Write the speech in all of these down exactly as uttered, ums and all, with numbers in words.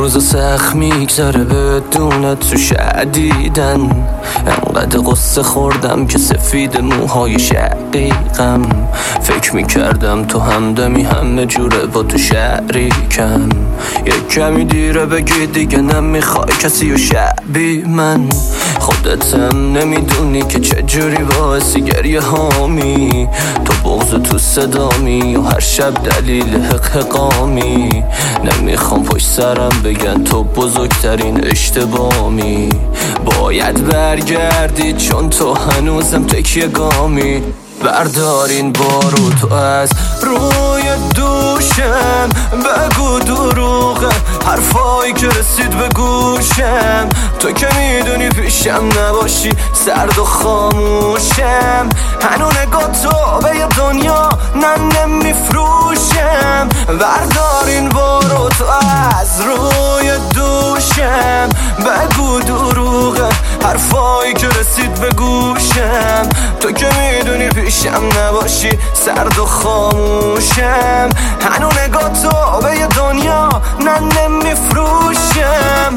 روز سخت میگذره بدون تو شدیدن. انقدر قصه خوردم که سفید موهای شقیقم. فکر میکردم تو همدمی همه جوره با تو شریکم. یک کمی دیره بگی دیگه نمیخوای کسی و شبی من. خودتم نمیدونی که چجوری باعثی گریه هامی. تو بغض تو صدامی و هر شب دلیل حق حقامی. نمیخوام پشت سرم بگن تو بزرگترین اشتبامی. باید برگردی چون تو هنوزم تکیه گامی. بردارین بارو تو از روی دوشم. بگو دروغه حرفایی که رسید به گوشم. تو که میدونی پیشم نباشی سرد و خاموشم. هنو نگاه تو به یه دنیا نه نمیفروشم. بردارین بارو تو از روی دوشم. بگو دروغه حرفایی که رسید به گوشم. تو که میدونی پیشم نباشی سرد و خاموشم. هنو نگاه تو به یه دنیا نه نمیفروشم.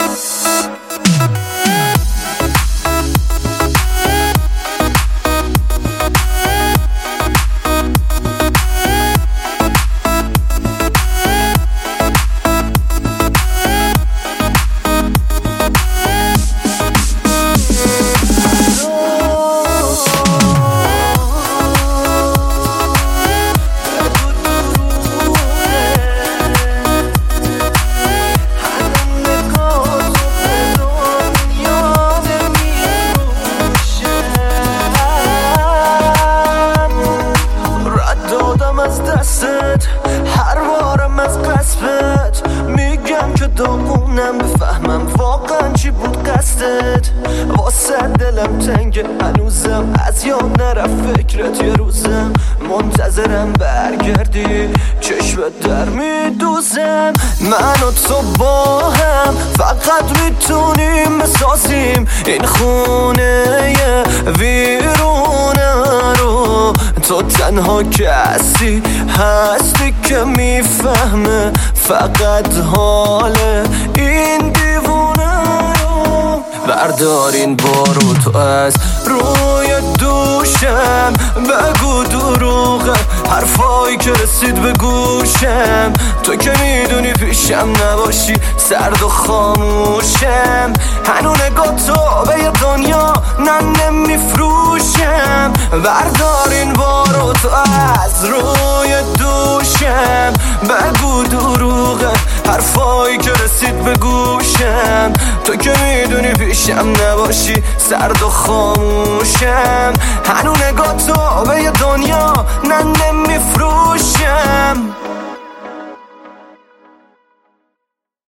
از دستت هر بارم از قصبت میگم که داغونم بفهمم واقعا چی بود قصدت. واسه دلم تنگ هنوزم از یاد نرفت فکرت. یه روزم منتظرم برگردی چشمت در میدوزم. من و تو با هم فقط میتونیم بسازیم این خونه ویرونه رو. تو تنها کسی هستی که میفهمه فقط حال این دیوونه رو. بردارین بارو تو از روی دوشم. بگو دروغه حرفایی که رسید به گوشم. تو که میدونی پیشم نباشی سرد و خاموشم. هنو نگاه تو به یه دنیا نه نمیفروشم. بردارین بارو تو از روی دوشم. بگو دروغه حرفایی که رسید به گوشم. تو که میدونی پیشم نباشی سرد و خاموشم. هنو نگاه تو